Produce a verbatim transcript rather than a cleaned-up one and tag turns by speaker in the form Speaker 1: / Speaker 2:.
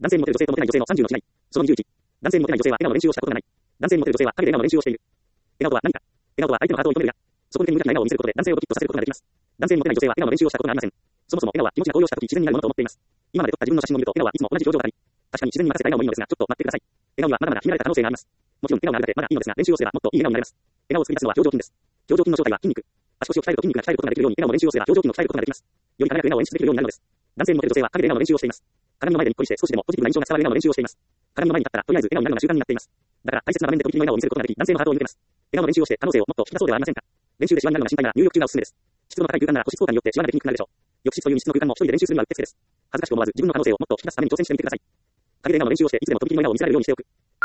Speaker 1: 男性にモテる女性とモテない女性のさんじゅうの違い。そのにじゅういち。男性にモテない女性は影の練習をしたことがない。男性にモテる女性は影で笑顔の練習をしている。笑顔とは何か。笑顔とは相手のハートを射止めるが、そこに無邪気な笑顔を見せることで男性をドキッとさせることができます。男性にモテない女性は笑顔の練習をしたことがありません。そもそも笑顔は気持ちが高揚したとき自然になるものと思っています。今まで撮った自分の写真を見ると笑顔はいつも同じ表情だったり、確かに自然に任せた笑顔もいいのですが、ちょっと待ってください。笑顔にはまだまだ秘められた可能性があります。もちろん笑顔があるだけまだいいのですが、練習をすればもっといい笑顔になります。笑顔を作り出すのは表情筋です。表情筋の正体は筋肉。足腰を鍛えると筋肉が鍛えることができるように笑顔の練習をすれば表情筋を鍛えることができます。より輝く笑顔を演出できるようになるのです。男性にモテる女性は影で笑顔の練習をしています。鏡の前でにっこりして少しでもポジティブな印象が伝わる笑顔の練習をしています。鏡の前に立ったらとりあえず笑顔になるのが習慣になっています。だから大切な場面でポジティブな笑顔を見せることができ、男性のハートを射抜けます。笑顔の練習をして可能性をもっと引き出そうではありませんか。練習でシワになるのが心配なら入浴中がおすすめです。湿度の高い空間なら保湿効果によってシワができにくくなるでしょう。浴室という密室の空間も一人で練習するにはうってつけです。恥ずかしく思わず自分の可能性をもっと引き出すために挑戦してみてください。影で笑顔の練習をしていつでもとびきりの笑顔を見せられるようにしておく。